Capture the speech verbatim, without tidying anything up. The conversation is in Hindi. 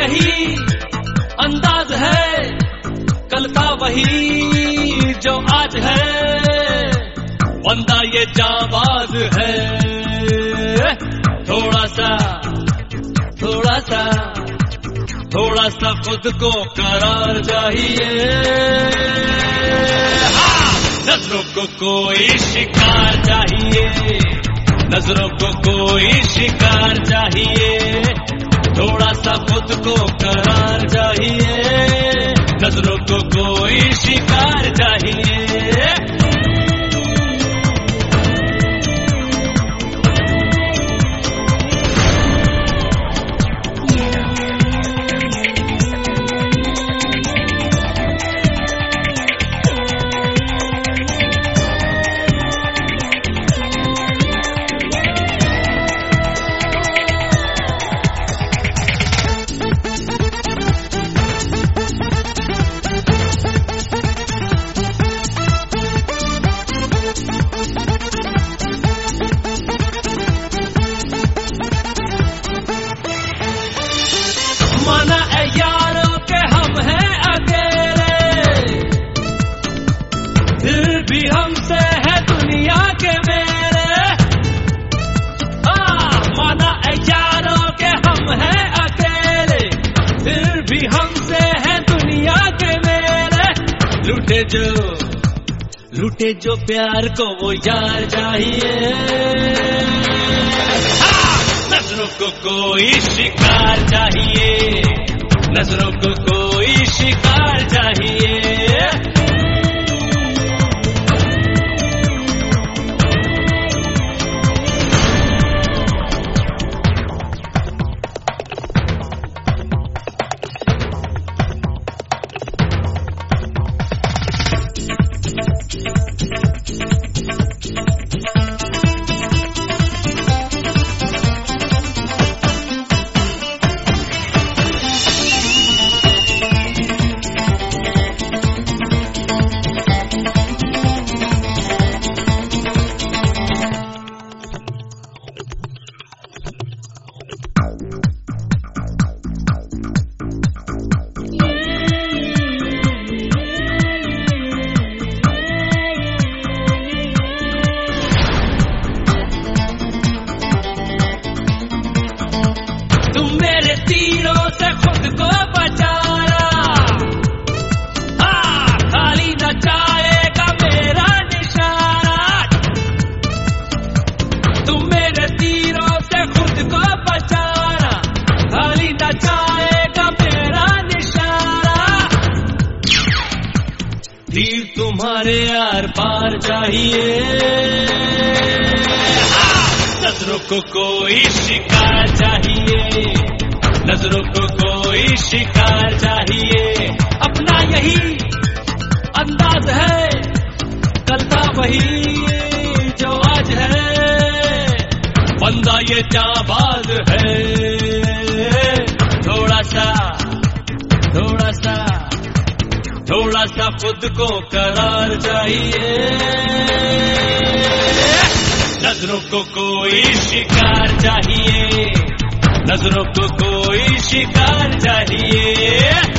यही अंदाज है, कल का वही जो आज है। बंदा ये जाबाज है, थोड़ा सा थोड़ा सा थोड़ा सा खुद को करार चाहिए। हाँ! नजरों को कोई शिकार चाहिए, नजरों को कोई शिकार चाहिए। थोड़ा सा खुद को करार चाहिए, नजरों को कोई शिकार चाहिए। माना है यारों के हम हैं अकेले, फिर भी हमसे है दुनिया के मेरे। हाँ, माना है यारों के हम हैं अकेले, फिर भी हमसे है दुनिया के मेरे। लूटे जो लूटे जो प्यार को वो यार चाहिए। नजरों को कोई शिकार चाहिए, नजरों को कोई शिकार चाहिए। तीरों से खुद को बचाया, हाँ, खाली न जाएगा मेरा निशाना। तुम मेरे तीरों से खुद को बचाना, खाली न जाएगा मेरा निशाना। तीर तुम्हारे आर पार चाहिए। हाँ, नजरों को कोई शिकार चाहिए, नजरों को कोई शिकार चाहिए। अपना यही अंदाज है, कल का वही जो आज है। बंदा ये जाबाज है, थोड़ा सा थोड़ा सा थोड़ा सा खुद को करार चाहिए। नजरों को कोई शिकार चाहिए, नजरों को कोई शिकार चाहिए।